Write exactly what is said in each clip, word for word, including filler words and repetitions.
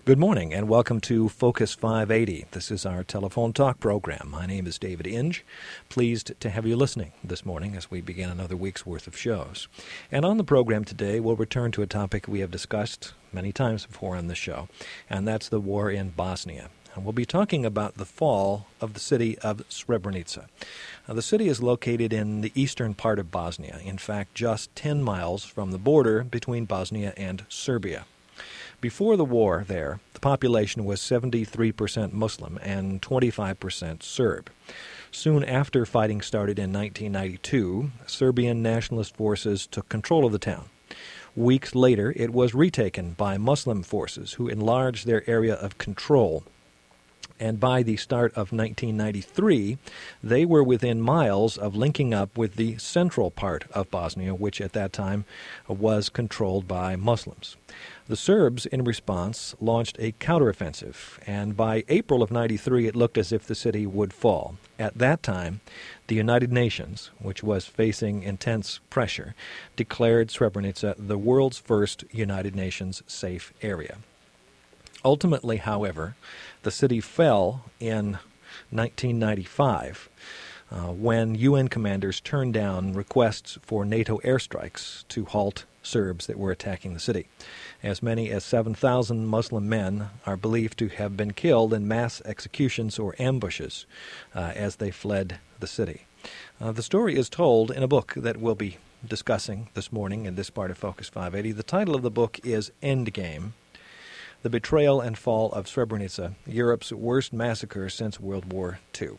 Good morning and welcome to Focus five eighty. This is our telephone talk program. My name is David Inge. Pleased to have you listening this morning as we begin another week's worth of shows. And on the program today, we'll return to a topic we have discussed many times before on the show, and that's the war in Bosnia. And we'll be talking about the fall of the city of Srebrenica. Now, the city is located in the eastern part of Bosnia, in fact, just ten miles from the border between Bosnia and Serbia. Before the war there, the population was seventy-three percent Muslim and twenty-five percent Serb. Soon after fighting started in nineteen ninety-two, Serbian nationalist forces took control of the town. Weeks later, it was retaken by Muslim forces who enlarged their area of control. And by the start of nineteen ninety-three, they were within miles of linking up with the central part of Bosnia, which at that time was controlled by Muslims. The Serbs, in response, launched a counteroffensive, and by April of ninety-three, it looked as if the city would fall. At that time, the United Nations, which was facing intense pressure, declared Srebrenica the world's first United Nations safe area. Ultimately, however, the city fell in nineteen ninety-five uh, when U N commanders turned down requests for NATO airstrikes to halt Serbs that were attacking the city. As many as seven thousand Muslim men are believed to have been killed in mass executions or ambushes uh, as they fled the city. Uh, the story is told in a book that we'll be discussing this morning in this part of Focus five eighty. The title of the book is Endgame: The Betrayal and Fall of Srebrenica, Europe's Worst Massacre Since World War Two.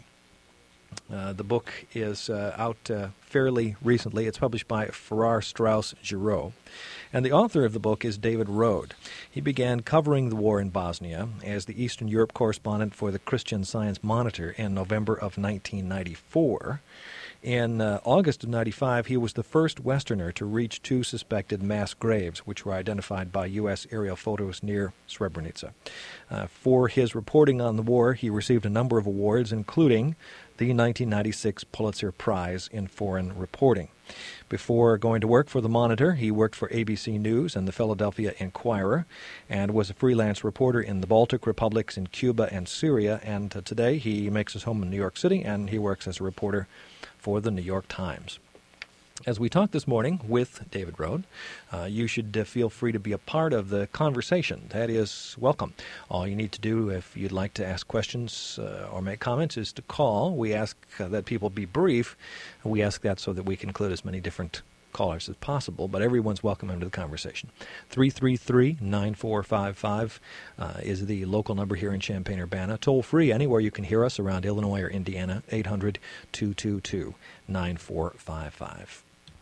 Uh, the book is uh, out uh, fairly recently. It's published by Farrar, Straus, Giroux. And the author of the book is David Rode. He began covering the war in Bosnia as the Eastern Europe correspondent for the Christian Science Monitor in November of nineteen ninety-four. In uh, August of ninety-five, he was the first Westerner to reach two suspected mass graves, which were identified by U S aerial photos near Srebrenica. Uh, for his reporting on the war, he received a number of awards, including the nineteen ninety-six Pulitzer Prize in Foreign Reporting. Before going to work for the Monitor, he worked for A B C News and the Philadelphia Inquirer and was a freelance reporter in the Baltic republics, in Cuba and Syria. And uh, today he makes his home in New York City, and he works as a reporter for the New York Times. As we talk this morning with David Rode, uh, you should uh, feel free to be a part of the conversation. That is welcome. All you need to do if you'd like to ask questions uh, or make comments is to call. We ask uh, that people be brief. We ask that so that we can include as many different callers as possible, but everyone's welcome into the conversation. three three three, nine four five five uh, is the local number here in Champaign-Urbana. Toll free anywhere you can hear us around Illinois or Indiana, eight hundred, two two two, nine four five five.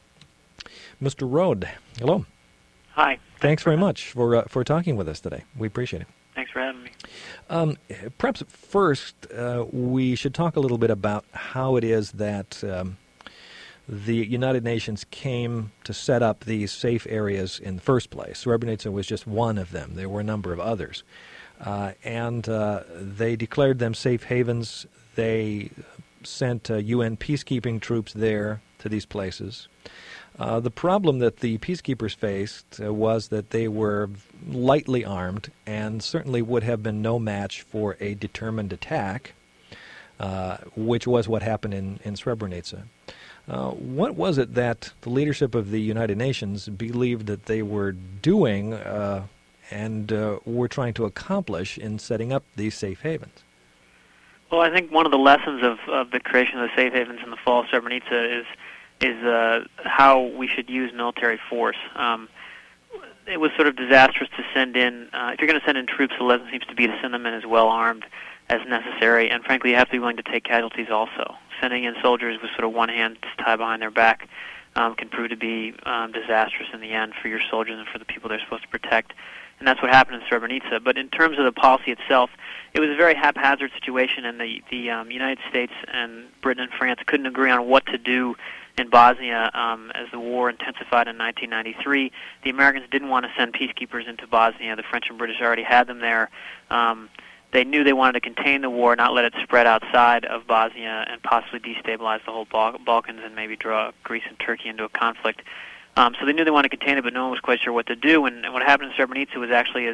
Mister Rode, hello. Hi. Thanks, Thanks very much for uh, for talking with us today. We appreciate it. Thanks for having me. Um, perhaps first, uh, we should talk a little bit about how it is that um, the United Nations came to set up these safe areas in the first place. Srebrenica was just one of them. There were a number of others. Uh, and uh, they declared them safe havens. They sent uh, U N peacekeeping troops there to these places. Uh, the problem that the peacekeepers faced uh, was that they were lightly armed and certainly would have been no match for a determined attack, uh, which was what happened in, in Srebrenica. Uh, what was it that the leadership of the United Nations believed that they were doing uh, and uh, were trying to accomplish in setting up these safe havens? Well, I think one of the lessons of, of the creation of the safe havens in the fall of Srebrenica is is uh, how we should use military force. Um, it was sort of disastrous to send in, uh, if you're going to send in troops, the lesson seems to be to send them in as well armed as necessary, and frankly you have to be willing to take casualties also. Sending in soldiers with sort of one hand tied behind their back um, can prove to be um, disastrous in the end for your soldiers and for the people they're supposed to protect. And that's what happened in Srebrenica. But in terms of the policy itself, it was a very haphazard situation, and the, the um, United States and Britain and France couldn't agree on what to do in Bosnia um, as the war intensified in nineteen ninety-three. The Americans didn't want to send peacekeepers into Bosnia. The French and British already had them there. Um, they knew they wanted to contain the war, not let it spread outside of Bosnia and possibly destabilize the whole Bal- Balkans and maybe draw Greece and Turkey into a conflict. Um, so they knew they wanted to contain it, but no one was quite sure what to do. And, and what happened in Srebrenica was actually as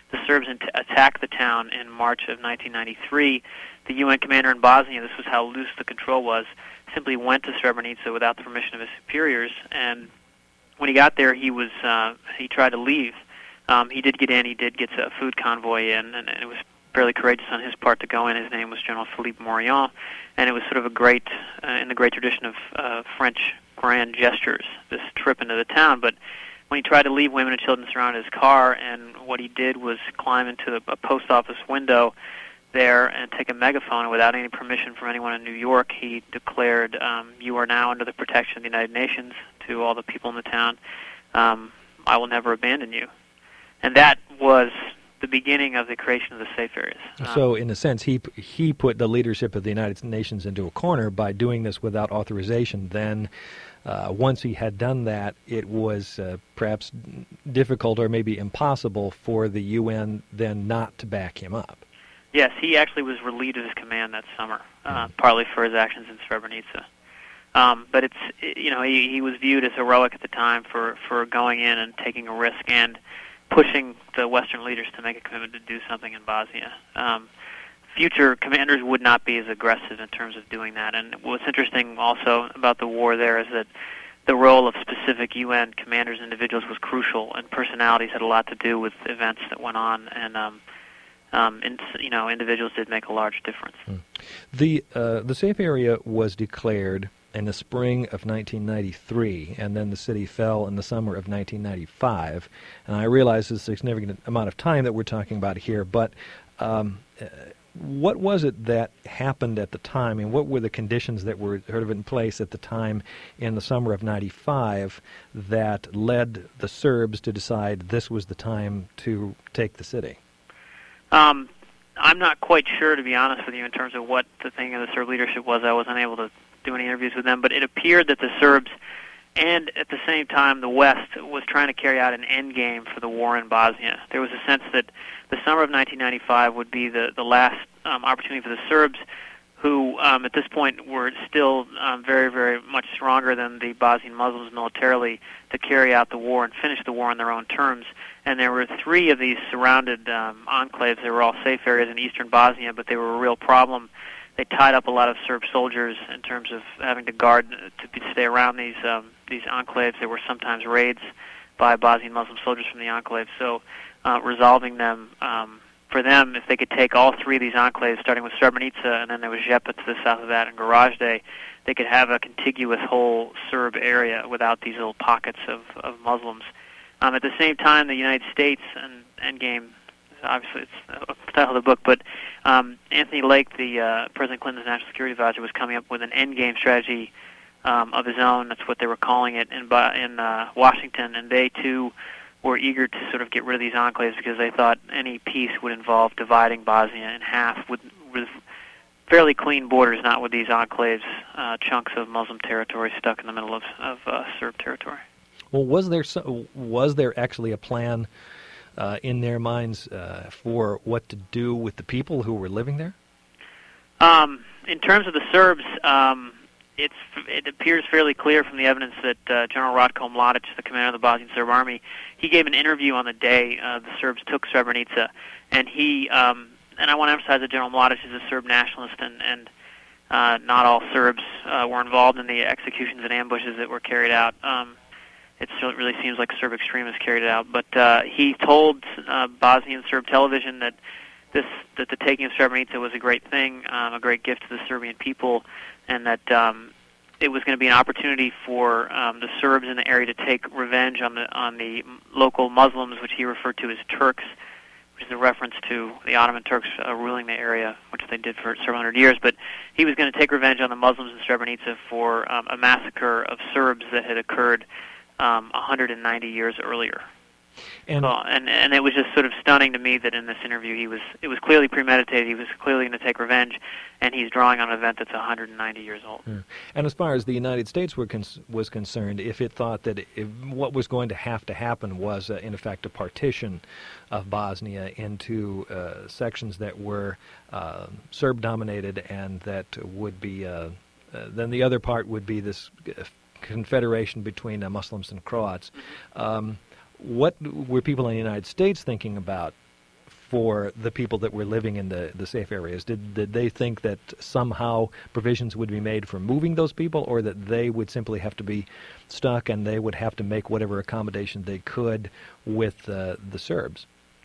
the Serbs int- attacked the town in March of nineteen ninety-three, the U N commander in Bosnia, this was how loose the control was, simply went to Srebrenica without the permission of his superiors, and when he got there, he was uh, he tried to leave. Um, he did get in. He did get a food convoy in, and, and it was fairly courageous on his part to go in. His name was General Philippe Morillon, and it was sort of a great, uh, in the great tradition of uh, French grand gestures, this trip into the town. But when he tried to leave, women and children surrounded his car, and what he did was climb into the, a post office window there and take a megaphone, and without any permission from anyone in New York, he declared, um, "You are now under the protection of the United Nations," to all the people in the town. um, "I will never abandon you." And that was the beginning of the creation of the safe areas. Um, so, in a sense, he he put the leadership of the United Nations into a corner by doing this without authorization. Then, uh, once he had done that, it was uh, perhaps difficult or maybe impossible for the U N then not to back him up. Yes, he actually was relieved of his command that summer, uh, mm. partly for his actions in Srebrenica. Um, but it's you know he, he was viewed as heroic at the time for, for going in and taking a risk and pushing the Western leaders to make a commitment to do something in Bosnia. Um, future commanders would not be as aggressive in terms of doing that. And what's interesting also about the war there is that the role of specific U N commanders and individuals was crucial, and personalities had a lot to do with events that went on. And um, um, and, you know, individuals did make a large difference. Mm. The uh, the safe area was declared in the spring of nineteen ninety-three, and then the city fell in the summer of nineteen ninety-five. And I realize it's a significant amount of time that we're talking about here, but um, uh, what was it that happened at the time, and what were the conditions that were sort of in place at the time in the summer of ninety-five that led the Serbs to decide this was the time to take the city? Um, I'm not quite sure, to be honest with you, in terms of what the thing of the Serb leadership was. I wasn't able to do any interviews with them, but it appeared that the Serbs and at the same time the West was trying to carry out an end game for the war in Bosnia. There was a sense that the summer of nineteen ninety-five would be the, the last um, opportunity for the Serbs, who um, at this point were still um, very, very much stronger than the Bosnian Muslims militarily, to carry out the war and finish the war on their own terms. And there were three of these surrounded um, enclaves. They were all safe areas in eastern Bosnia, but they were a real problem. They tied up a lot of Serb soldiers in terms of having to guard, to be, stay around these um, these enclaves. There were sometimes raids by Bosnian Muslim soldiers from the enclaves. So uh, resolving them, um, for them, if they could take all three of these enclaves, starting with Srebrenica, and then there was Žepa to the south of that, and Goražde, they could have a contiguous whole Serb area without these little pockets of, of Muslims. Um, at the same time, the United States, and Endgame, obviously it's the title of the book, but um, Anthony Lake, the uh, President Clinton's national security advisor, was coming up with an endgame strategy um, of his own. That's what they were calling it in, in uh, Washington, and they too were eager to sort of get rid of these enclaves because they thought any peace would involve dividing Bosnia in half with, with fairly clean borders, not with these enclaves, uh, chunks of Muslim territory stuck in the middle of, of uh, Serb territory. Well, was there so, was there actually a plan uh, in their minds uh, for what to do with the people who were living there? Um, in terms of the Serbs, um, it's, it appears fairly clear from the evidence that uh, General Ratko Mladic, the commander of the Bosnian Serb Army, he gave an interview on the day uh, the Serbs took Srebrenica, and he, um, and I want to emphasize that General Mladic is a Serb nationalist, and, and uh, not all Serbs uh, were involved in the executions and ambushes that were carried out. Um, It really seems like Serb extremists carried it out. But uh, he told uh, Bosnian Serb television that this that the taking of Srebrenica was a great thing, um, a great gift to the Serbian people, and that um, it was going to be an opportunity for um, the Serbs in the area to take revenge on the on the local Muslims, which he referred to as Turks, which is a reference to the Ottoman Turks uh, ruling the area, which they did for several hundred years. But he was going to take revenge on the Muslims in Srebrenica for um, a massacre of Serbs that had occurred Um, one hundred ninety years earlier. And, so, and and it was just sort of stunning to me that in this interview he was it was clearly premeditated. He was clearly going to take revenge, and he's drawing on an event that's one hundred ninety years old. Yeah. And as far as the United States were cons- was concerned, if it thought that if what was going to have to happen was, uh, in effect, a partition of Bosnia into uh, sections that were uh, Serb-dominated and that would be, uh, uh, then the other part would be this Uh, confederation between uh, Muslims and Croats. Um, what were people in the United States thinking about for the people that were living in the, the safe areas? Did did they think that somehow provisions would be made for moving those people, or that they would simply have to be stuck and they would have to make whatever accommodation they could with uh, the Serbs?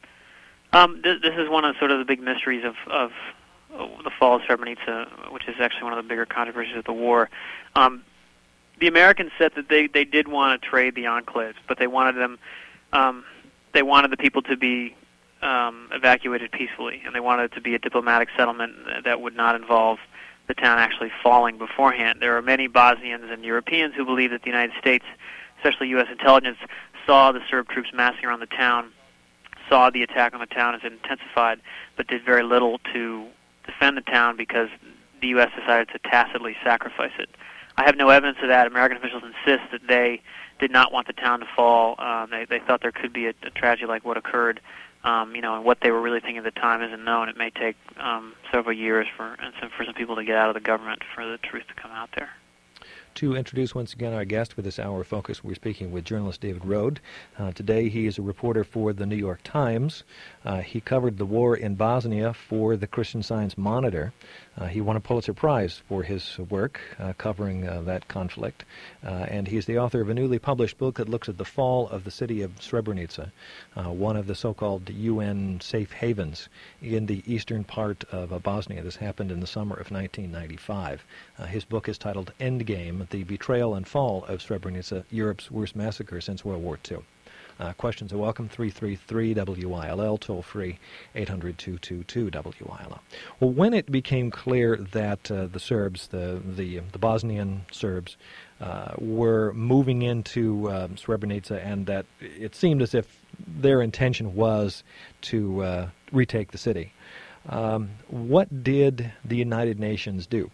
Um, this, this is one of sort of the big mysteries of, of the fall of Srebrenica, which is actually one of the bigger controversies of the war. Um, the Americans said that they, they did want to trade the enclaves, but they wanted them um, they wanted the people to be um, evacuated peacefully, and they wanted it to be a diplomatic settlement that would not involve the town actually falling beforehand. There are many Bosnians and Europeans who believe that the United States, especially U S intelligence, saw the Serb troops massing around the town, saw the attack on the town as it intensified, but did very little to defend the town because the U S decided to tacitly sacrifice it. I have no evidence of that. American officials insist that they did not want the town to fall. Um, they, they thought there could be a, a tragedy like what occurred. Um, you know, and what they were really thinking at the time isn't known. It may take um, several years for and some, for some people to get out of the government for the truth to come out there. To introduce once again our guest for this hour of Focus, we're speaking with journalist David Rohde. Uh, today he is a reporter for the New York Times. Uh, he covered the war in Bosnia for the Christian Science Monitor. Uh, he won a Pulitzer Prize for his work uh, covering uh, that conflict. Uh, and he is the author of a newly published book that looks at the fall of the city of Srebrenica, uh, one of the so-called U N safe havens in the eastern part of uh, Bosnia. This happened in the summer of nineteen ninety-five. Uh, his book is titled Endgame: The Betrayal and Fall of Srebrenica, Europe's Worst Massacre Since World War Two. Uh, questions are welcome, three three three W I L L, toll-free eight hundred, two two two, W I L L. Well, when it became clear that uh, the Serbs, the, the, the Bosnian Serbs, uh, were moving into uh, Srebrenica, and that it seemed as if their intention was to uh, retake the city, um, what did the United Nations do?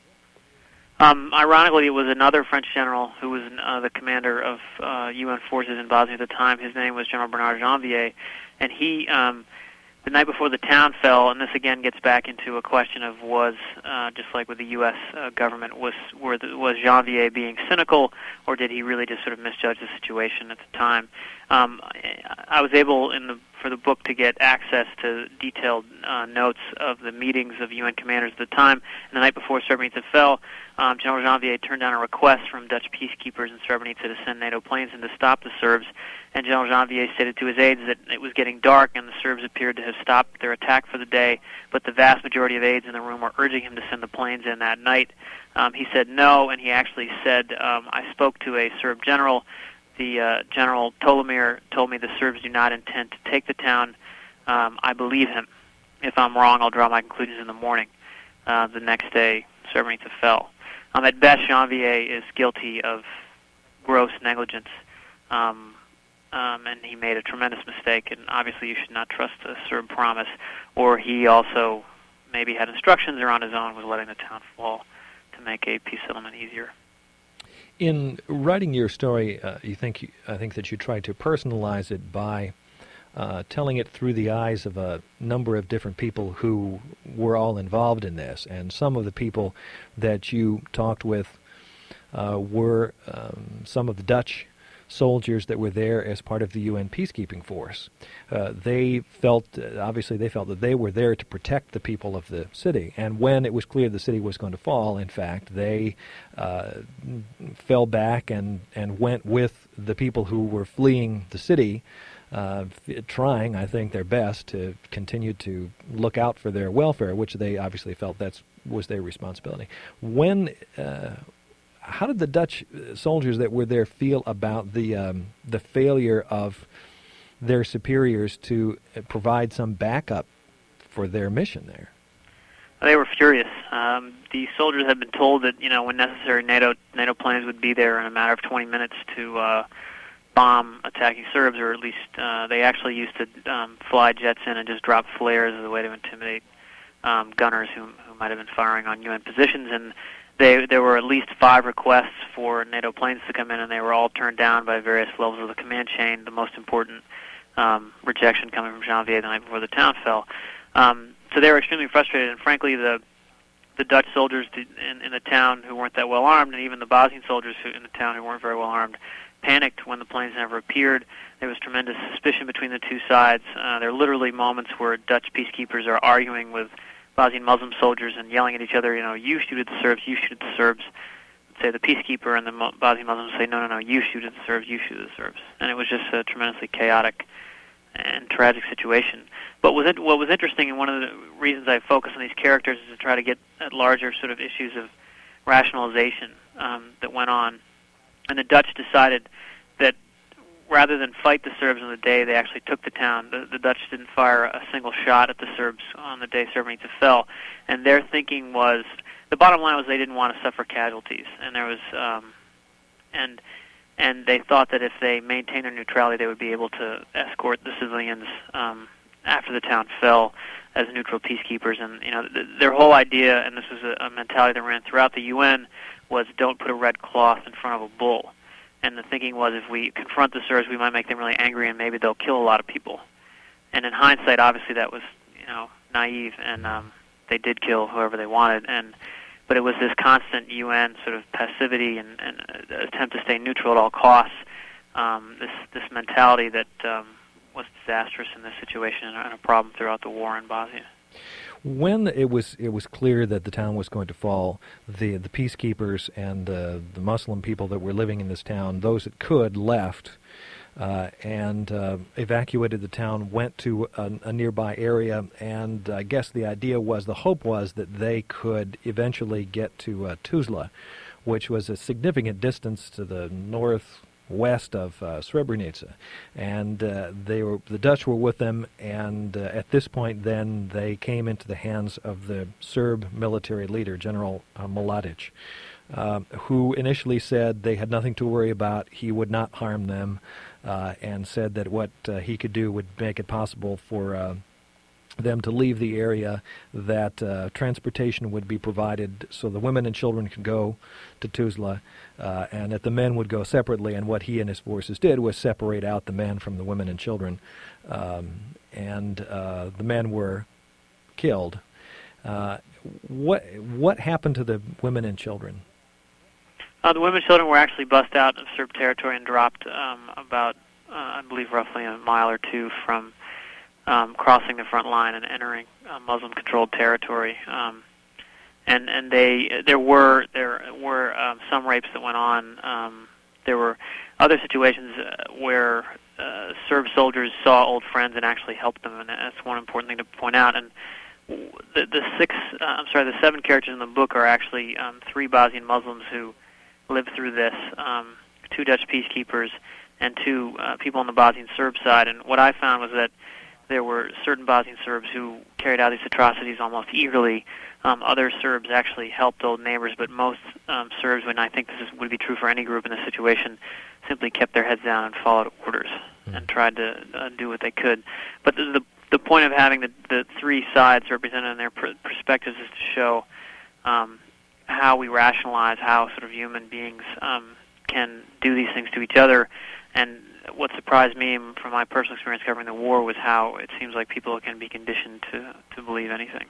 Um, ironically, it was another French general who was uh, the commander of uh, U N forces in Bosnia at the time. His name was General Bernard Janvier, and he, um, the night before the town fell, and this again gets back into a question of was, uh, just like with the U S uh, government, was were the, was Janvier being cynical, or did he really just sort of misjudge the situation at the time? Um, I was able in the for the book to get access to detailed uh, notes of the meetings of U N commanders at the time. And the night before Srebrenica fell, um, General Janvier turned down a request from Dutch peacekeepers in Srebrenica to send NATO planes in to stop the Serbs. And General Janvier stated to his aides that it was getting dark and the Serbs appeared to have stopped their attack for the day, but the vast majority of aides in the room were urging him to send the planes in that night. Um, he said no, and he actually said, um, I spoke to a Serb general. The uh, General Tolomir told me the Serbs do not intend to take the town. Um, I believe him. If I'm wrong, I'll draw my conclusions in the morning. Uh, the next day, Srebrenica fell. Um, at best, Janvier is guilty of gross negligence, um, um, and he made a tremendous mistake, and obviously you should not trust a Serb promise, or he also maybe had instructions or on his own was letting the town fall to make a peace settlement easier. In writing your story, uh, you think I think that you tried to personalize it by uh, telling it through the eyes of a number of different people who were all involved in this. And some of the people that you talked with uh, were um, some of the Dutch soldiers that were there as part of the U N peacekeeping force. Uh, they felt, uh, obviously they felt that they were there to protect the people of the city. And when it was clear the city was going to fall, in fact, they uh, fell back and, and went with the people who were fleeing the city, uh, trying, I think, their best to continue to look out for their welfare, which they obviously felt that was their responsibility. When uh, How did the Dutch soldiers that were there feel about the um, the failure of their superiors to provide some backup for their mission there? They were furious. Um, the soldiers had been told that, you know, when necessary, NATO NATO planes would be there in a matter of twenty minutes to uh, bomb attacking Serbs, or at least uh, they actually used to um, fly jets in and just drop flares as a way to intimidate um, gunners who, who might have been firing on U N positions. And They, there were at least five requests for NATO planes to come in, and they were all turned down by various levels of the command chain, the most important um, rejection coming from Janvier the night before the town fell. Um, so they were extremely frustrated, and frankly, the the Dutch soldiers in, in the town who weren't that well armed, and even the Bosnian soldiers who, in the town who weren't very well armed, panicked when the planes never appeared. There was tremendous suspicion between the two sides. Uh, there are literally moments where Dutch peacekeepers are arguing with Bosnian Muslim soldiers and yelling at each other, you know, you shoot at the Serbs, you shoot at the Serbs. Say the peacekeeper and the Mo- Bosnian Muslims say, no, no, no, you shoot at the Serbs, you shoot at the Serbs. And it was just a tremendously chaotic and tragic situation. But was it, what was interesting, and one of the reasons I focus on these characters is to try to get at larger sort of issues of rationalization um, that went on. And the Dutch decided that rather than fight the Serbs on the day they actually took the town, the, the Dutch didn't fire a single shot at the Serbs on the day Srebrenica fell. And their thinking was, the bottom line was they didn't want to suffer casualties. And there was, um, and and they thought that if they maintained their neutrality, they would be able to escort the civilians um, after the town fell as neutral peacekeepers. And you know, th- their whole idea, and this was a, a mentality that ran throughout the U N, was don't put a red cloth in front of a bull. And the thinking was if we confront the Serbs, we might make them really angry, and maybe they'll kill a lot of people. And in hindsight, obviously, that was, you know, naive, and um, they did kill whoever they wanted. And but it was this constant U N sort of passivity and, and uh, attempt to stay neutral at all costs. Um, this this mentality that um, was disastrous in this situation and a problem throughout the war in Bosnia. When it was it was clear that the town was going to fall, the the peacekeepers and uh, the Muslim people that were living in this town, those that could, left uh, and uh, evacuated the town, went to a, a nearby area, and I guess the idea was, the hope was that they could eventually get to uh, Tuzla, which was a significant distance to the north west of uh, Srebrenica, and uh, they were the Dutch were with them, and uh, at this point then they came into the hands of the Serb military leader, General uh, Mladic, uh, who initially said they had nothing to worry about, he would not harm them, uh, and said that what uh, he could do would make it possible for uh, them to leave the area, that uh, transportation would be provided so the women and children could go to Tuzla, uh, and that the men would go separately. And what he and his forces did was separate out the men from the women and children, um, and uh, the men were killed. Uh, what what happened to the women and children? Uh, the women and children were actually bussed out of Serb territory and dropped um, about, uh, I believe, roughly a mile or two from Um, crossing the front line and entering uh, Muslim-controlled territory, um, and and they there were there were um, some rapes that went on. Um, there were other situations uh, where uh, Serb soldiers saw old friends and actually helped them, and that's one important thing to point out. And the the six, uh, I'm sorry, the seven characters in the book are actually um, three Bosnian Muslims who lived through this, um, two Dutch peacekeepers, and two uh, people on the Bosnian Serb side. And what I found was that there were certain Bosnian Serbs who carried out these atrocities almost eagerly. Um, other Serbs actually helped old neighbors, but most um, Serbs, and I think this is, would be true for any group in this situation, simply kept their heads down and followed orders mm. and tried to uh, do what they could. But the, the the point of having the, the three sides represented in their pr- perspectives is to show um, how we rationalize how sort of human beings um, can do these things to each other. And what surprised me from my personal experience covering the war was how it seems like people can be conditioned to, to believe anything.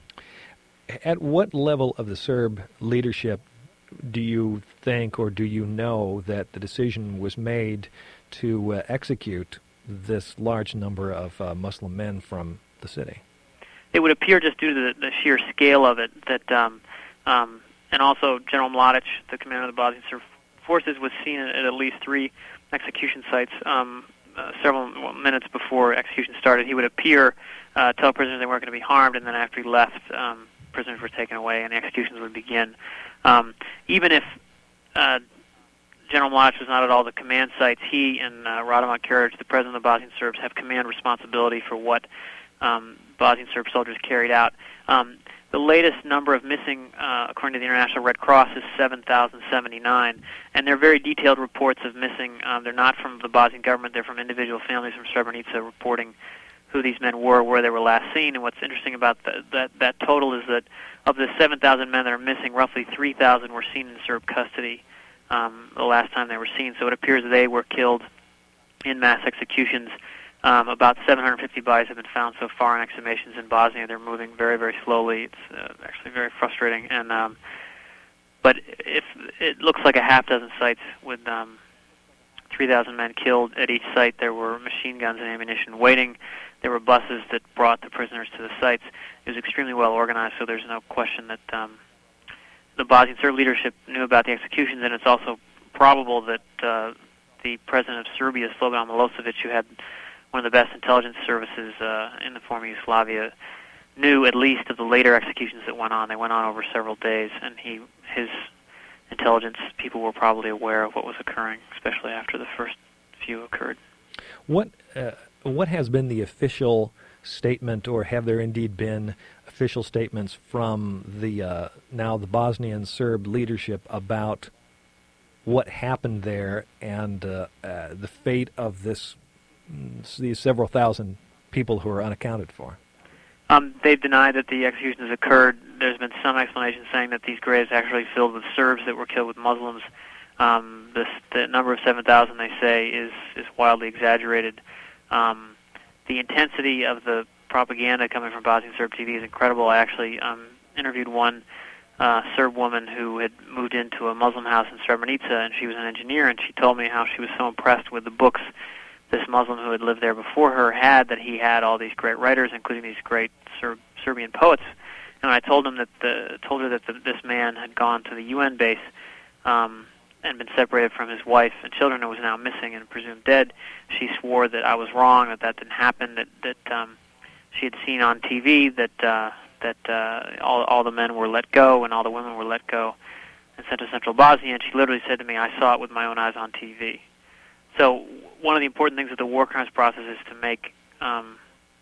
At what level of the Serb leadership do you think, or do you know, that the decision was made to uh, execute this large number of uh, Muslim men from the city? It would appear, just due to the, the sheer scale of it, that, um, um, and also General Mladic, the commander of the Bosnian Serb forces, was seen at at least three execution sites um, uh, several minutes before execution started. He would appear, uh, tell prisoners they weren't going to be harmed, and then after he left, um, prisoners were taken away and the executions would begin. Um, even if uh, General Mladic was not at all the command sites, he and uh, Radovan Karadzic, the president of the Bosnian Serbs, have command responsibility for what um, Bosnian Serb soldiers carried out. Um, The latest number of missing, uh, according to the International Red Cross, is seven thousand seventy-nine, and they're very detailed reports of missing. Um, they're not from the Bosnian government, they're from individual families from Srebrenica reporting who these men were, where they were last seen. And what's interesting about the, that, that total is that of the seven thousand men that are missing, roughly three thousand were seen in Serb custody um, the last time they were seen. So it appears they were killed in mass executions. Um, about seven hundred fifty bodies have been found so far in exhumations in Bosnia. They're moving very, very slowly. It's uh, actually very frustrating. And um, but if it looks like a half dozen sites with um, three thousand men killed. At each site there were machine guns and ammunition waiting. There were buses that brought the prisoners to the sites. It was extremely well organized, so there's no question that um, the Bosnian Serb leadership knew about the executions, and it's also probable that uh, the president of Serbia, Slobodan Milosevic, who had one of the best intelligence services uh, in the former Yugoslavia, knew at least of the later executions that went on. They went on over several days, and he his intelligence people were probably aware of what was occurring, especially after the first few occurred. What uh, what has been the official statement, or have there indeed been official statements from the uh, now the Bosnian Serb leadership about what happened there and uh, uh, the fate of this these several thousand people who are unaccounted for? Um, they've denied that the executions occurred. There's been some explanation saying that these graves actually filled with Serbs that were killed with Muslims. Um, this, the number of seven thousand, they say, is, is wildly exaggerated. Um, the intensity of the propaganda coming from Bosnian Serb T V is incredible. I actually um, interviewed one uh, Serb woman who had moved into a Muslim house in Srebrenica, and she was an engineer, and she told me how she was so impressed with the books this Muslim who had lived there before her had, that he had all these great writers, including these great Serb, Serbian poets. And I told him that the, told her that the, this man had gone to the U N base um, and been separated from his wife and children, and was now missing and presumed dead. She swore that I was wrong, that that didn't happen, that that um, she had seen on T V that uh, that uh, all all the men were let go and all the women were let go and sent to Central Bosnia. And she literally said to me, "I saw it with my own eyes on T V." So one of the important things of the war crimes process is to make um,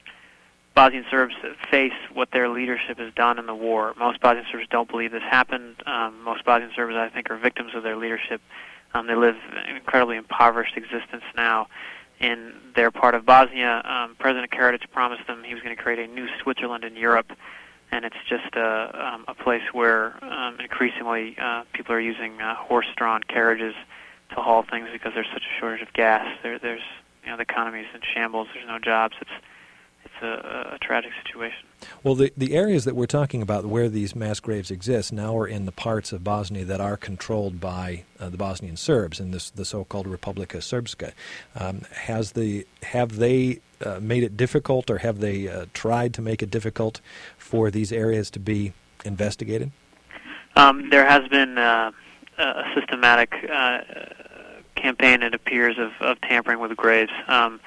Bosnian Serbs face what their leadership has done in the war. Most Bosnian Serbs don't believe this happened. Um, most Bosnian Serbs, I think, are victims of their leadership. Um, they live an incredibly impoverished existence now in their part of Bosnia. Um, President Karadzic promised them he was going to create a new Switzerland in Europe, and it's just a, um, a place where um, increasingly uh, people are using uh, horse-drawn carriages to haul things because there's such a shortage of gas. There, there's, you know, the economy is in shambles. There's no jobs. It's it's a, a tragic situation. Well, the the areas that we're talking about where these mass graves exist now are in the parts of Bosnia that are controlled by uh, the Bosnian Serbs in this the so-called Republika Srpska. Um, has the have they uh, made it difficult, or have they uh, tried to make it difficult for these areas to be investigated? Um, there has been Uh, a systematic uh, campaign, it appears, of, of tampering with graves. Um,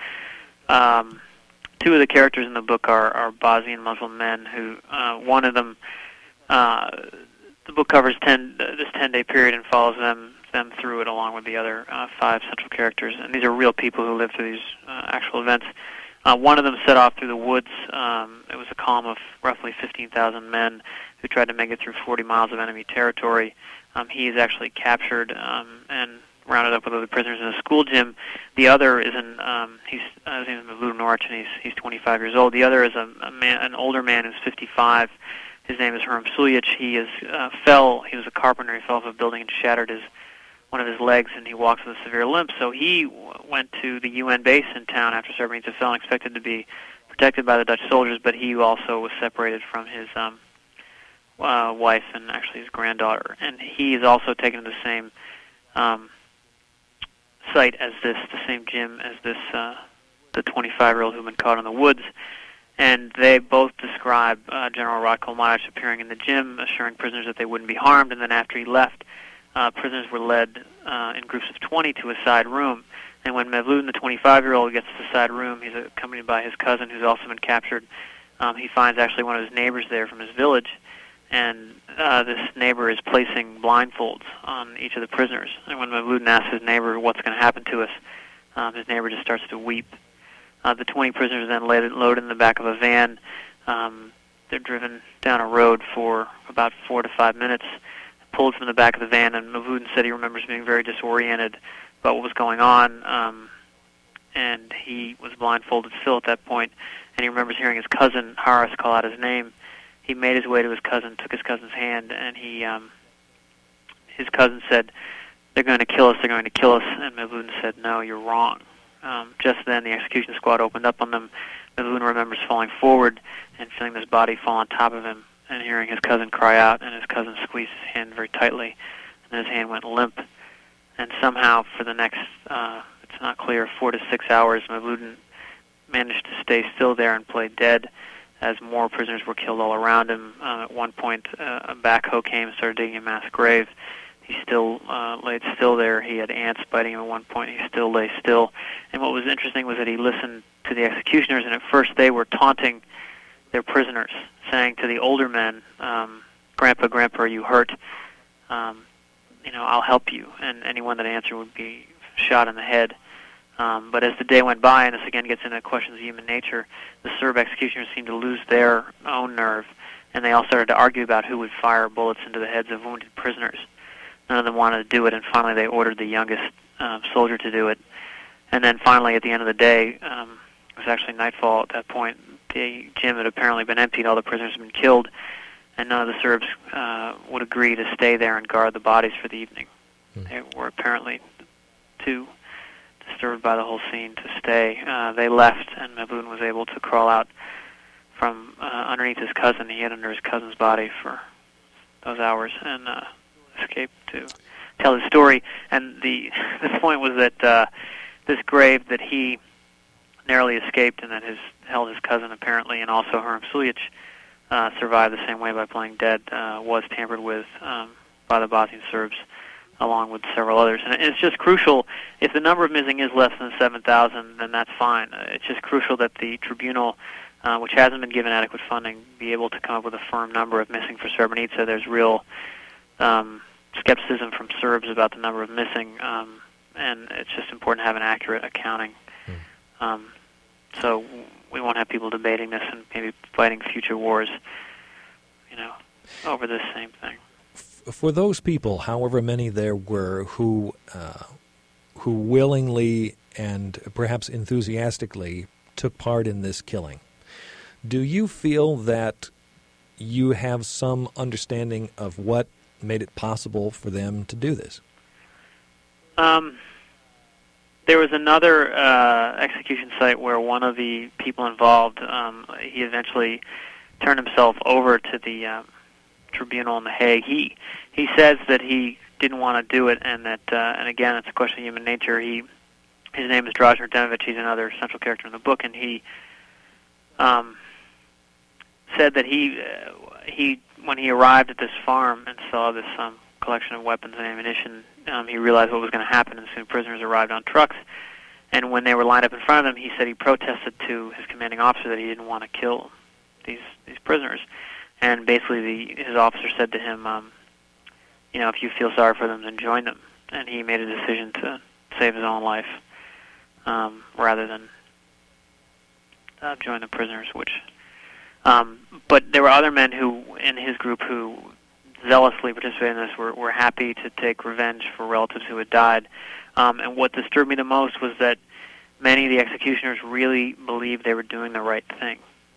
um, two of the characters in the book are, are Bosnian Muslim men who, uh, one of them, uh, the book covers ten, this ten-day period and follows them them through it along with the other uh, five central characters. And these are real people who lived through these uh, actual events. Uh, one of them set off through the woods. Um, it was a column of roughly fifteen thousand men who tried to make it through forty miles of enemy territory. Um, he is actually captured um, and rounded up with other prisoners in a school gym. The other is an um, he's uh, his name is Mevlut Norwich, and he's he's twenty-five years old. The other is a, a man, an older man who's fifty-five. His name is Herm Suljic. He is uh, fell. He was a carpenter. He fell off a building and shattered his one of his legs, and he walks with a severe limp. So he w- went to the U N base in town after Srebrenica fell, and expected to be protected by the Dutch soldiers, but he also was separated from his um, Uh, wife and actually his granddaughter, and he is also taken to the same um, site as this, the same gym as this, uh, the twenty-five-year-old who'd been caught in the woods. And they both describe uh, General Ratko Mladic appearing in the gym, assuring prisoners that they wouldn't be harmed. And then after he left, uh, prisoners were led uh, in groups of twenty to a side room. And when Mevlut, the twenty-five-year-old, gets to the side room, he's accompanied by his cousin, who's also been captured. Um, he finds actually one of his neighbors there from his village. And uh, this neighbor is placing blindfolds on each of the prisoners. And when Mevlut asks his neighbor, "What's going to happen to us?" Um, his neighbor just starts to weep. Uh, the twenty prisoners then loaded, loaded in the back of a van. Um, they're driven down a road for about four to five minutes, pulled from the back of the van, and Mevlut said he remembers being very disoriented about what was going on. Um, and he was blindfolded still at that point, and he remembers hearing his cousin, Haris, call out his name. He made his way to his cousin, took his cousin's hand, and he, um, his cousin said, "They're going to kill us, they're going to kill us." And Mevlut said, "No, you're wrong." Um, just then, the execution squad opened up on them. Mevlut remembers falling forward and feeling this body fall on top of him, and hearing his cousin cry out, and his cousin squeezed his hand very tightly, and his hand went limp. And somehow, for the next uh, it's not clear, four to six hours. Mevludin managed to stay still there and play dead as more prisoners were killed all around him. Uh, at one point, uh, a backhoe came and started digging a mass grave. He still uh, laid still there. He had ants biting him at one point. He still lay still. And what was interesting was that he listened to the executioners, and at first they were taunting their prisoners, saying to the older men, um, Grandpa, Grandpa, are you hurt? Um, you know, I'll help you. And anyone that answered would be shot in the head. Um, but as the day went by, and this again gets into questions of human nature, the Serb executioners seemed to lose their own nerve, and they all started to argue about who would fire bullets into the heads of wounded prisoners. None of them wanted to do it, and finally they ordered the youngest uh, soldier to do it. And then finally, at the end of the day, um, it was actually nightfall at that point, the gym had apparently been emptied, all the prisoners had been killed, and none of the Serbs uh, would agree to stay there and guard the bodies for the evening. Mm. They were apparently too disturbed by the whole scene to stay. Uh, they left, and Mevludin was able to crawl out from uh, underneath his cousin. He hid under his cousin's body for those hours and uh, escaped to tell his story. And the the point was that uh, this grave that he narrowly escaped and that his held his cousin apparently, and also Hiram Suljic uh, survived the same way by playing dead, uh, was tampered with um, by the Bosnian Serbs, along with several others. And it's just crucial, if the number of missing is less than seven thousand, then that's fine. Uh, it's just crucial that the tribunal, uh, which hasn't been given adequate funding, be able to come up with a firm number of missing for Srebrenica. There's real um, skepticism from Serbs about the number of missing, um, and it's just important to have an accurate accounting. Hmm. Um, so we won't have people debating this and maybe fighting future wars, you know, over this same thing. For those people, however many there were, who uh, who willingly and perhaps enthusiastically took part in this killing, do you feel that you have some understanding of what made it possible for them to do this? Um, there was another uh, execution site where one of the people involved, um, he eventually turned himself over to the uh, tribunal in The Hague. He he says that he didn't want to do it, and that uh, and again, it's a question of human nature. He his name is Dražen Rademović. He's another central character in the book, and he um, said that he uh, he when he arrived at this farm and saw this um, collection of weapons and ammunition, um, he realized what was going to happen, and soon prisoners arrived on trucks. And when they were lined up in front of him, he said he protested to his commanding officer that he didn't want to kill these these prisoners. And basically, the, his officer said to him, um, you know, if you feel sorry for them, then join them. And he made a decision to save his own life um, rather than uh, join the prisoners. Which, um, but there were other men who, in his group, who zealously participated in this, were, were happy to take revenge for relatives who had died. Um, and what disturbed me the most was that many of the executioners really believed they were doing the right thing.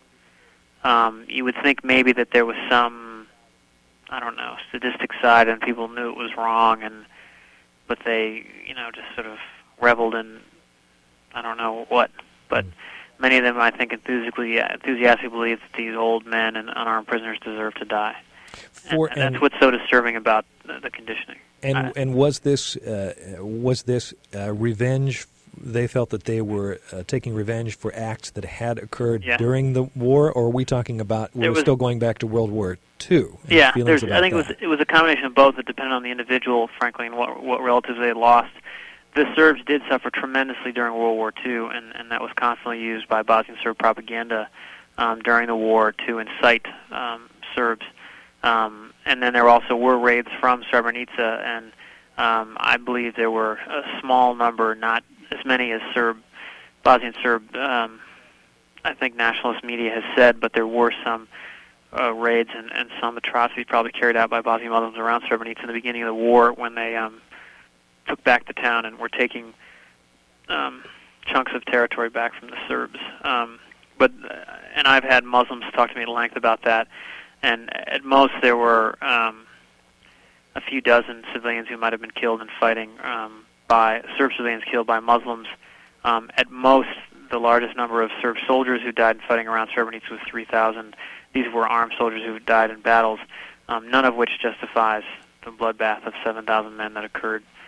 Um, you would think maybe that there was some, I don't know, sadistic side, and people knew it was wrong, and but they, you know, just sort of reveled in, I don't know what. But many of them, I think, enthusiastically, enthusiastically believed that these old men and unarmed prisoners deserve to die. For, and, and, and that's what's so disturbing about the, the conditioning. And uh, and was this uh, was this uh, revenge? They felt that they were uh, taking revenge for acts that had occurred yeah. during the war, or are we talking about we're was, still going back to World War Two? Yeah, there's, I think it was it was a combination of both. It depended on the individual, frankly, and what what relatives they had lost. The Serbs did suffer tremendously during World War Two, and, and that was constantly used by Bosnian Serb propaganda um, during the war to incite um, Serbs. Um, and then there also were raids from Srebrenica, and um, I believe there were a small number, not as many as Serb, Bosnian Serb, um, I think nationalist media has said, but there were some uh, raids and, and some atrocities probably carried out by Bosnian Muslims around Srebrenica in the beginning of the war when they um, took back the town and were taking um, chunks of territory back from the Serbs. Um, but uh, and I've had Muslims talk to me at length about that, and at most there were um, a few dozen civilians who might have been killed in fighting um, by Serb civilians killed by Muslims. Um, at most, the largest number of Serb soldiers who died in fighting around Srebrenica was three thousand. These were armed soldiers who died in battles, um, none of which justifies the bloodbath of seven thousand men that occurred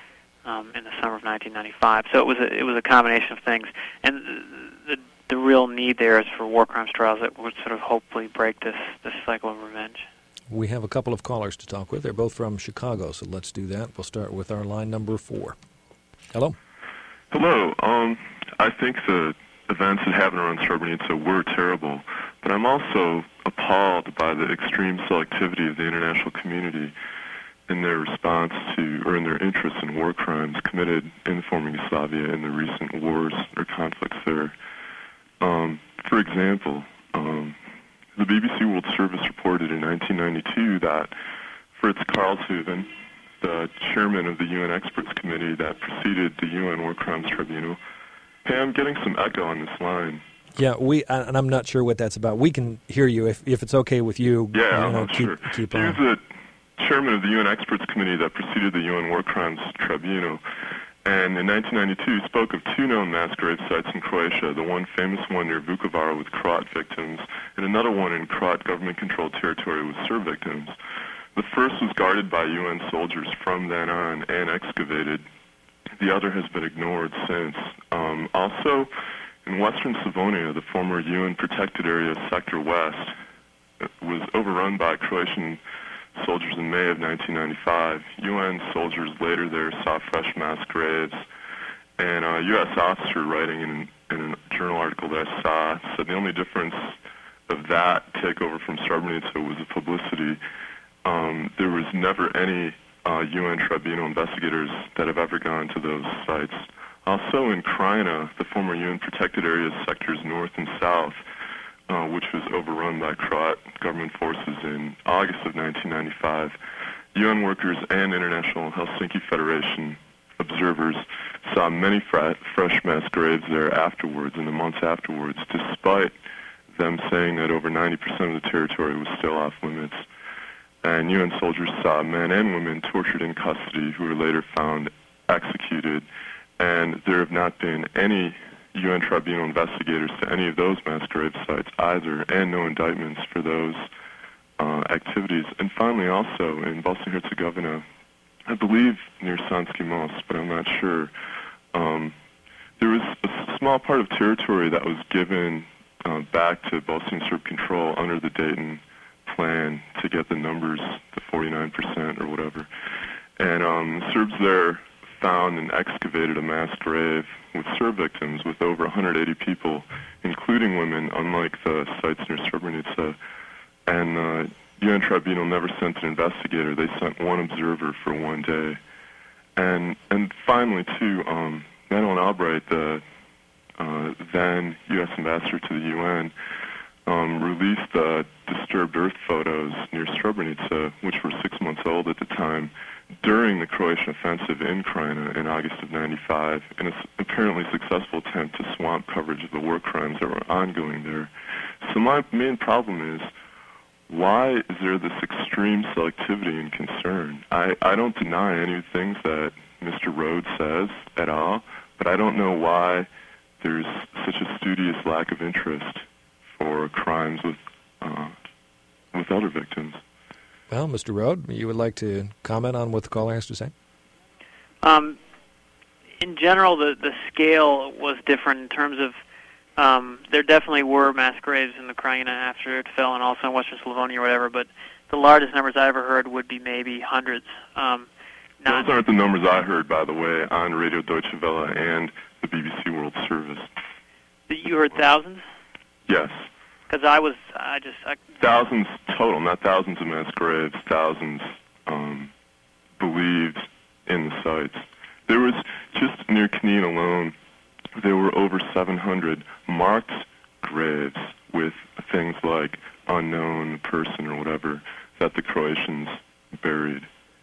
um, in the summer of nineteen ninety-five. So it was a, it was a combination of things, and the, the the real need there is for war crimes trials that would sort of hopefully break this this cycle of revenge. We have a couple of callers to talk with. They're both from Chicago, so let's do that. We'll start with our line number four. Hello. Hello. Um, I think the events that happened around Srebrenica were terrible, but I'm also appalled by the extreme selectivity of the international community in their response to, or in their interest in war crimes committed in former Yugoslavia in the recent wars or conflicts there. Um, for example, um, the B B C World Service reported in nineteen ninety-two that Fritz Karlshoven, the chairman of the U N Experts Committee that preceded the U N War Crimes Tribunal. Hey, I'm getting some echo on this line. Yeah, we and I'm not sure what that's about. We can hear you if if it's okay with you. Yeah, you know, I'm keep, sure. Keep he on. was the chairman of the U N Experts Committee that preceded the U N War Crimes Tribunal. And in nineteen ninety-two, he spoke of two known mass grave sites in Croatia, the one famous one near Vukovar with Croat victims, and another one in Croat government-controlled territory with Serb victims. The first was guarded by U N soldiers from then on and excavated. The other has been ignored since. Um, also, in western Slavonia, the former U N protected area Sector West was overrun by Croatian soldiers in May of nineteen ninety-five. U N soldiers later there saw fresh mass graves, and a U S officer writing in, in a journal article that I saw said the only difference of that takeover from Srebrenica was the publicity. Um, there was never any uh, U N tribunal investigators that have ever gone to those sites. Also in Krajina, the former U N protected areas sectors north and south, Uh, which was overrun by Croat government forces in August of nineteen ninety-five. U N workers and International Helsinki Federation observers saw many fra- fresh mass graves there afterwards, in the months afterwards, despite them saying that over ninety percent of the territory was still off limits. And U N soldiers saw men and women tortured in custody who were later found executed, and there have not been any U N tribunal investigators to any of those mass grave sites either, and no indictments for those uh, activities. And finally, also in Bosnia-Herzegovina, I believe near Sanski Most, but I'm not sure, um, there was a small part of territory that was given uh, back to Bosnian Serb control under the Dayton Plan to get the numbers to forty-nine percent or whatever. And um, Serbs there found and excavated a mass grave with Serb victims with over one hundred eighty people, including women, unlike the sites near Srebrenica. And the U N Tribunal never sent an investigator. They sent one observer for one day. And and finally, too, um, Madeleine Albright, the uh, then U S ambassador to the U N, um, released the disturbed earth photos near Srebrenica, which were six months old at the time, during the Croatian offensive in Krajina in August of ninety-five, in an apparently successful attempt to swamp coverage of the war crimes that were ongoing there. So my main problem is, why is there this extreme selectivity and concern? I, I don't deny any of the things that Mister Rhodes says at all, but I don't know why there's such a studious lack of interest for crimes with uh, with other victims. Well, Mister Rode, you would like to comment on what the caller has to say? Um, in general, the, the scale was different in terms of um, there definitely were mass graves in the Krajina after it fell, and also in Western Slavonia or whatever, but the largest numbers I ever heard would be maybe hundreds. Um, Those aren't the numbers I heard, by the way, on Radio Deutsche Welle and the B B C World Service. You heard thousands? Yes. Because I was, I just... I, thousands total, not thousands of mass graves, thousands um, believed in the sites. There was, just near Knin alone, there were over seven hundred marked graves with things like unknown person or whatever that the Croatians buried.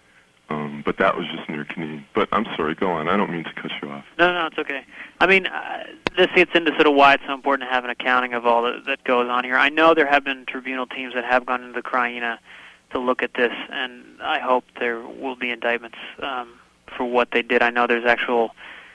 Um, but that was just near Knin. But I'm sorry, go on. I don't mean to cut you off. No, no, it's okay. I mean, uh, this gets into sort of why it's so important to have an accounting of all that, that goes on here. I know there have been tribunal teams that have gone into the Krajina to look at this, and I hope there will be indictments um, for what they did. I know there's actual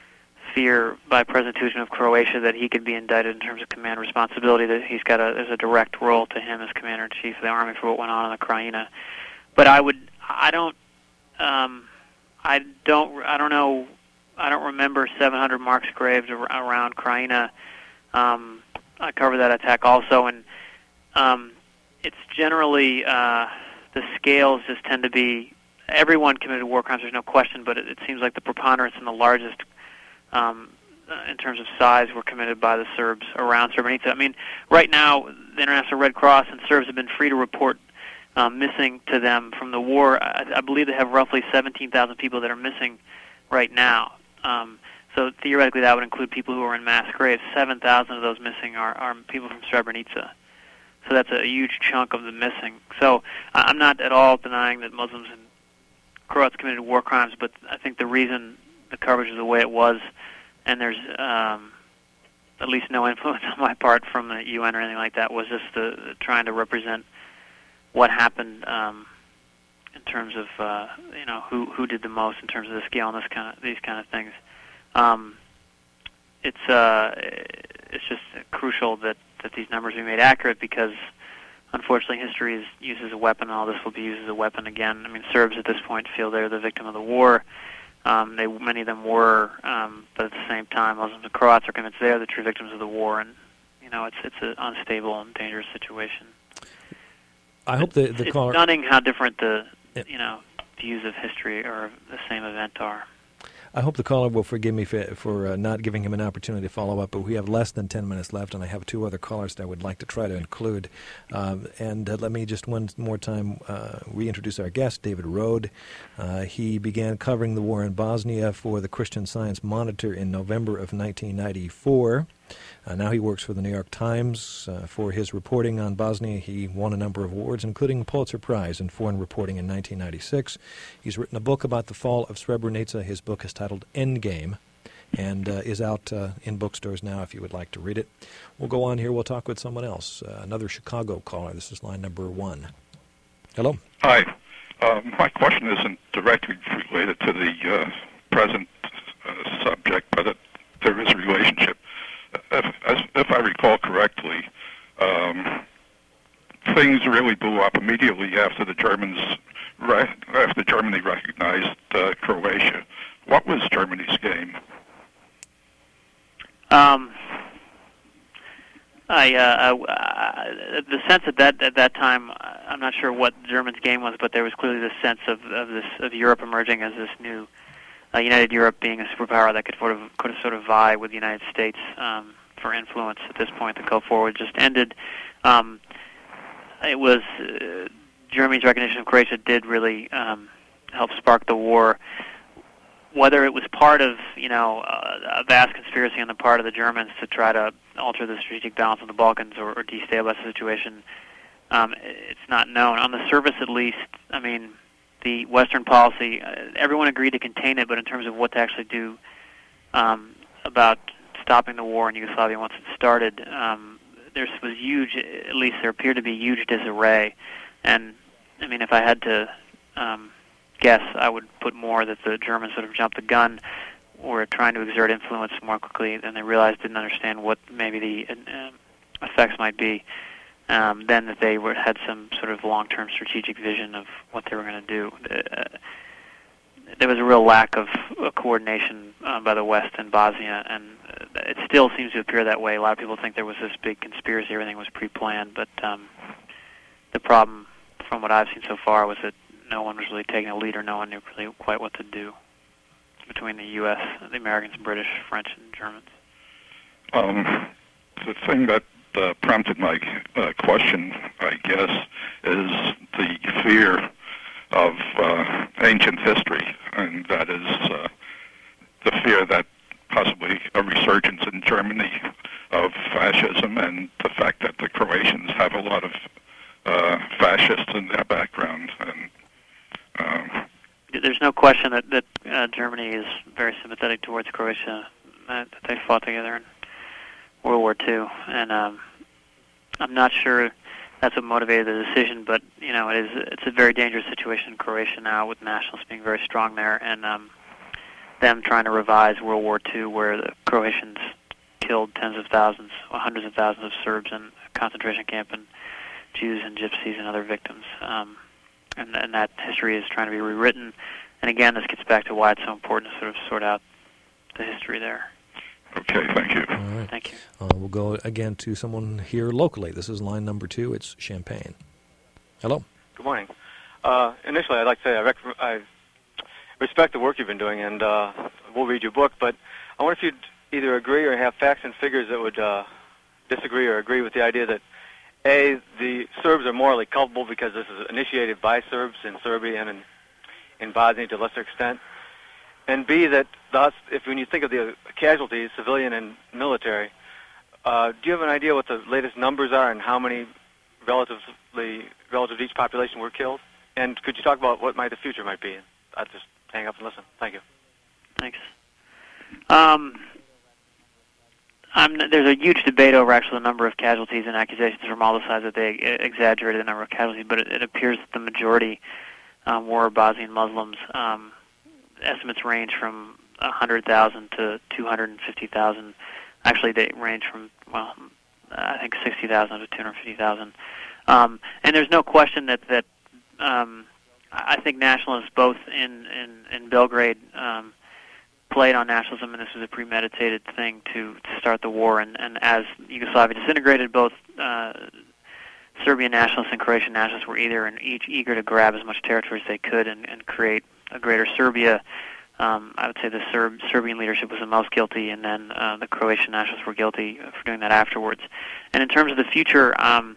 fear by President Tuđman of Croatia that he could be indicted in terms of command responsibility, that he's got a, there's a direct role to him as Commander-in-Chief of the Army for what went on in the Krajina. But I would, I don't, Um, I don't. I don't know I don't remember seven hundred marks graved ar- around Kraina. Um, I covered that attack also, and um, it's generally uh, the scales just tend to be everyone committed war crimes. There's no question, but it, it seems like the preponderance and the largest um, uh, in terms of size were committed by the Serbs around Srebrenica. I mean, right now the International Red Cross and Serbs have been free to report um, missing to them from the war. I, I believe they have roughly seventeen thousand people that are missing right now. Um, So theoretically, that would include people who are in mass graves. seven thousand of those missing are, are people from Srebrenica. So that's a huge chunk of the missing. So I'm not at all denying that Muslims and Croats committed war crimes, but I think the reason the coverage is the way it was, and there's um, at least no influence on my part from the U N or anything like that, was just the, trying to represent what happened um, in terms of uh, you know who who did the most in terms of the scale and this kind of these kind of things. Um, it's uh, it's just crucial that, that these numbers be made accurate because, unfortunately, history is used as a weapon, and all this will be used as a weapon again. I mean, Serbs at this point feel they're the victim of the war. Um, they many of them were, um, but at the same time, Muslims and Croats are convinced they're the true victims of the war, and you know, it's it's an unstable and dangerous situation. I hope the the it's caller. stunning how different the Yep. you know views of history or the same event are. I hope the caller will forgive me for, for uh, not giving him an opportunity to follow up, but we have less than ten minutes left, and I have two other callers that I would like to try to include. Um, and uh, let me just one more time uh, reintroduce our guest, David Rode. Uh, he began covering the war in Bosnia for the Christian Science Monitor in November of nineteen ninety-four. Uh, now he works for the New York Times. Uh, for his reporting on Bosnia, he won a number of awards, including the Pulitzer Prize in Foreign Reporting in nineteen ninety-six. He's written a book about the fall of Srebrenica. His book is titled Endgame and uh, is out uh, in bookstores now if you would like to read it. We'll go on here. We'll talk with someone else, uh, another Chicago caller. This is line number one. Hello. Hi. Uh, my question isn't directly related to the uh, present uh, subject, but it, there is a relationship. If, as, if I recall correctly, um, things really blew up immediately after the Germans, re- after Germany recognized uh, Croatia. What was Germany's game? Um, I, uh, I, the sense at that at that time, I'm not sure what Germany's game was, but there was clearly this sense of of this of Europe emerging as this new uh, United Europe, being a superpower that could sort of could sort of vie with the United States um, for influence. At this point, the Gulf War just ended. Um, it was uh, Germany's recognition of Croatia did really um, help spark the war. Whether it was part of, you know, uh, a vast conspiracy on the part of the Germans to try to alter the strategic balance of the Balkans or, or destabilize the situation, um, it's not known. On the surface, at least, I mean, the Western policy, uh, everyone agreed to contain it, but in terms of what to actually do um, about stopping the war in Yugoslavia once it started, um, there was huge, at least there appeared to be huge disarray. And, I mean, if I had to Um, guess, I would put more that the Germans sort of jumped the gun or trying to exert influence more quickly than they realized, didn't understand what maybe the uh, effects might be, um, then that they were, had some sort of long-term strategic vision of what they were going to do. Uh, there was a real lack of uh, coordination uh, by the West in Bosnia, and uh, it still seems to appear that way. A lot of people think there was this big conspiracy, everything was pre-planned, but um, the problem, from what I've seen so far, was that no one was really taking a lead, or no one knew really quite what to do between the U S, the Americans, British, French, and Germans. Um, the thing that uh, prompted my uh, question, I guess, is the fear of uh, ancient history, and that is uh, the fear that possibly a resurgence in Germany of fascism, and the fact that the Croatians have a lot of uh, fascists in their background. And Um, There's no question that, that uh, Germany is very sympathetic towards Croatia, that, that they fought together in World War Two, and um, I'm not sure that's what motivated the decision, but you know, it is it's a very dangerous situation in Croatia now, with nationalists being very strong there, and um, them trying to revise World War Two, where the Croatians killed tens of thousands, hundreds of thousands of Serbs in a concentration camp, and Jews and Gypsies and other victims. Um, And, and that history is trying to be rewritten. And again, this gets back to why it's so important to sort of sort out the history there. Okay, thank you. All right. Thank you. Uh, we'll go again to someone here locally. This is line number two. It's Champaign. Hello. Good morning. Uh, initially, I'd like to say I, rec- I respect the work you've been doing, and uh, we'll read your book, but I wonder if you'd either agree or have facts and figures that would uh, disagree or agree with the idea that, A, the Serbs are morally culpable because this is initiated by Serbs in Serbia and in, in Bosnia to a lesser extent, and B, that thus, if when you think of the casualties, civilian and military, uh, do you have an idea what the latest numbers are and how many relatively relative to each population were killed? And could you talk about what might the future might be? I'll just hang up and listen. Thank you. Thanks. Um, I'm, there's a huge debate over actually the number of casualties and accusations from all the sides that they exaggerated the number of casualties, but it, it appears that the majority um, were Bosnian Muslims. Um, estimates range from one hundred thousand to two hundred fifty thousand. Actually, they range from, well, I think sixty thousand to two hundred fifty thousand. Um, and there's no question that, that um, I think nationalists both in, in, in Belgrade um, played on nationalism, and this was a premeditated thing to, to start the war. And, and as Yugoslavia disintegrated, both uh, Serbian nationalists and Croatian nationalists were either and each eager to grab as much territory as they could and, and create a greater Serbia. Um, I would say the Serb, Serbian leadership was the most guilty, and then uh, the Croatian nationalists were guilty for doing that afterwards. And in terms of the future, um,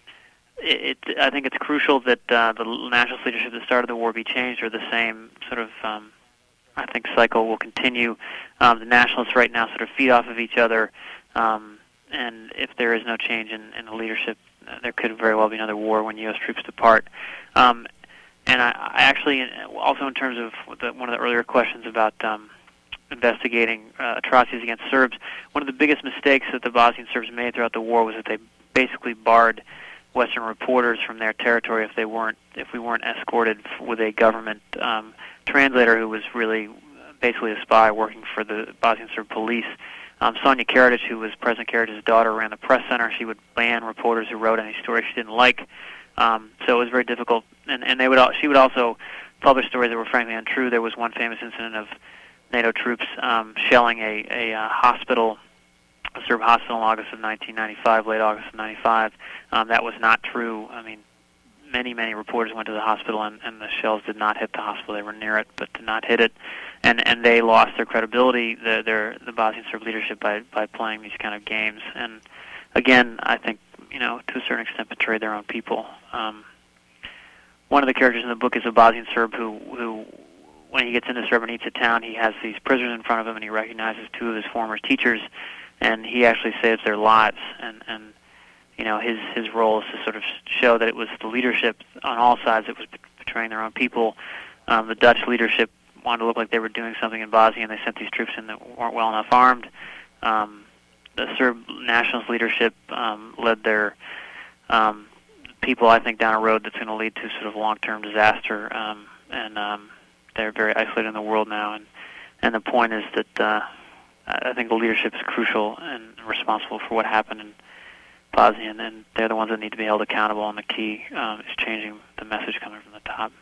it, it, I think it's crucial that uh, the nationalist leadership that started the war be changed, or the same sort of, um, I think, cycle will continue. Um, the nationalists right now sort of feed off of each other, um, and if there is no change in, in the leadership, uh, there could very well be another war when U S troops depart. Um, And I, I actually, also in terms of the, one of the earlier questions about um, investigating uh, atrocities against Serbs, one of the biggest mistakes that the Bosnian Serbs made throughout the war was that they basically barred Western reporters from their territory if they weren't, if we weren't escorted with a government um, translator who was really basically a spy working for the Bosnian Serb police. Um, Sonja Karadzic, who was President Karadzic's daughter, ran the press center. She would ban reporters who wrote any story she didn't like. Um, so it was very difficult, and, and they would. She would also publish stories that were frankly untrue. There was one famous incident of NATO troops um, shelling a, a uh, hospital, a Serb hospital in August of nineteen ninety-five, late August of ninety-five. Um, that was not true. I mean, many, many reporters went to the hospital, and, and the shells did not hit the hospital. They were near it, but did not hit it, and and they lost their credibility, the, their the Bosnian Serb leadership, by by playing these kind of games. And again, I think, you know, to a certain extent, betrayed their own people. Um, one of the characters in the book is a Bosnian Serb who, who, when he gets into Srebrenica town, he has these prisoners in front of him, and he recognizes two of his former teachers, and he actually saves their lives. And, and you know, his his role is to sort of show that it was the leadership on all sides that was betraying their own people. Um, the Dutch leadership wanted to look like they were doing something in Bosnia, and they sent these troops in that weren't well enough armed. Um, The Serb nationalist leadership um, led their um, people, I think, down a road that's going to lead to sort of long-term disaster, um, and um, they're very isolated in the world now. And, and the point is that uh, I think the leadership is crucial and responsible for what happened in Bosnia, and, and they're the ones that need to be held accountable, and the key um, is changing the message coming from the top.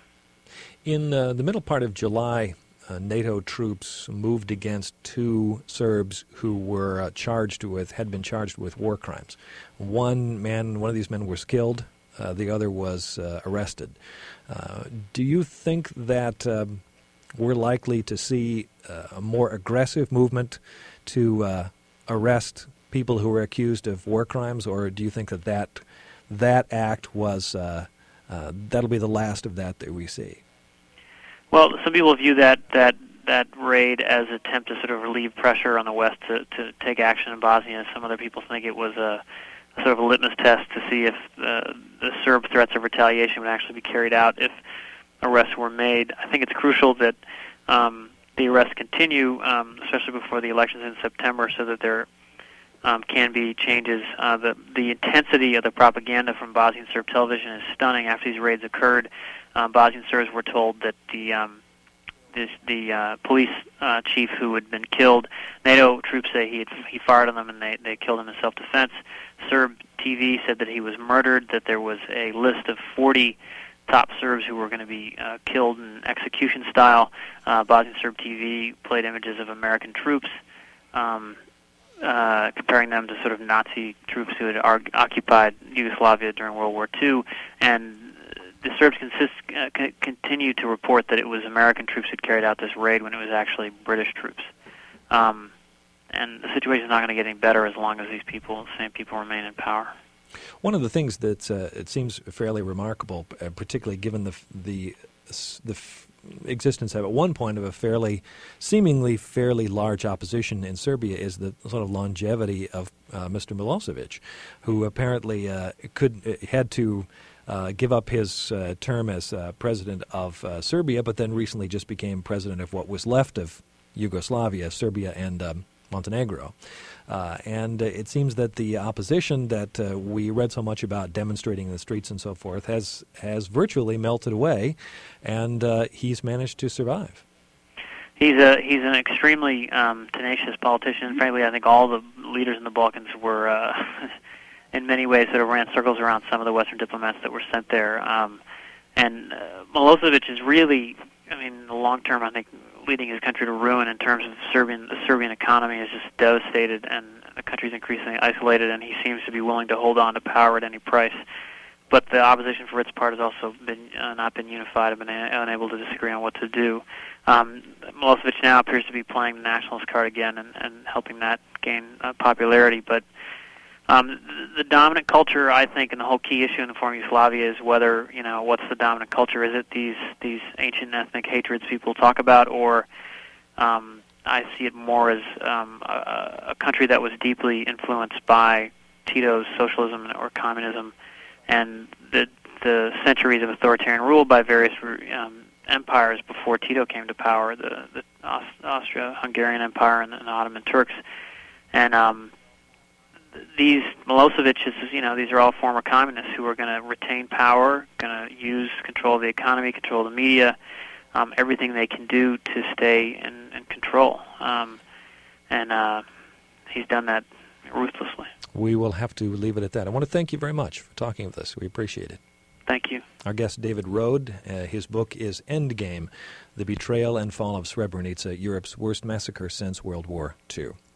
In uh, the middle part of July, Uh, NATO troops moved against two Serbs who were uh, charged with, had been charged with war crimes. One man, one of these men was killed. Uh, the other was uh, arrested. Uh, do you think that um, we're likely to see uh, a more aggressive movement to uh, arrest people who were accused of war crimes, or do you think that that, that act was, uh, uh, that'll be the last of that that we see? Well, some people view that, that that raid as an attempt to sort of relieve pressure on the West to, to take action in Bosnia. Some other people think it was a, a sort of a litmus test to see if uh, the Serb threats of retaliation would actually be carried out if arrests were made. I think it's crucial that um, the arrests continue, um, especially before the elections in September, so that there um, can be changes. Uh, the, the intensity of the propaganda from Bosnian Serb television is stunning. After these raids occurred, Uh, Bosnian Serbs were told that the um, this, the uh, police uh, chief who had been killed, NATO troops say he had, he fired on them and they, they killed him in self-defense. Serb T V said that he was murdered, that there was a list of forty top Serbs who were going to be uh, killed in execution style. Uh, Bosnian Serb T V played images of American troops, um, uh, comparing them to sort of Nazi troops who had arg- occupied Yugoslavia during World War Two, and the Serbs consist, uh, c- continue to report that it was American troops who carried out this raid when it was actually British troops. Um, and the situation is not going to get any better as long as these people, same people, remain in power. One of the things that uh, it seems fairly remarkable, uh, particularly given the the the f- existence at one point of a fairly, seemingly fairly large opposition in Serbia, is the sort of longevity of uh, Mister Milosevic, who apparently uh, could uh, had to uh, give up his uh, term as uh, president of uh, Serbia, but then recently just became president of what was left of Yugoslavia, Serbia, and um, Montenegro. Uh, and uh, it seems that the opposition that uh, we read so much about demonstrating in the streets and so forth has has virtually melted away, and uh, he's managed to survive. He's a he's an extremely um, tenacious politician. Frankly, I think all the leaders in the Balkans were, uh, in many ways, sort of ran circles around some of the Western diplomats that were sent there. Um, and uh, Milosevic is really, I mean, in the long term, I think, leading his country to ruin in terms of Serbian. The Serbian economy is just devastated, and the country's increasingly isolated, and he seems to be willing to hold on to power at any price. But the opposition for its part has also been uh, not been unified and been a- unable to disagree on what to do. Um, Milosevic now appears to be playing the nationalist card again and, and helping that gain uh, popularity. But um, the, the dominant culture, I think, and the whole key issue in the former Yugoslavia is whether, you know, what's the dominant culture? Is it these these ancient ethnic hatreds people talk about, or um, I see it more as um, a, a country that was deeply influenced by Tito's socialism or communism, and the the centuries of authoritarian rule by various um, empires before Tito came to power, the, the Aust- Austro-Hungarian Empire and the, and the Ottoman Turks. And um, these Milosevic's, you know, these are all former communists who are going to retain power, going to use control of the economy, control of the media, um, everything they can do to stay in, in control. Um, and uh, he's done that ruthlessly. We will have to leave it at that. I want to thank you very much for talking with us. We appreciate it. Thank you. Our guest, David Rode. Uh, his book is Endgame, The Betrayal and Fall of Srebrenica, Europe's Worst Massacre Since World War Two.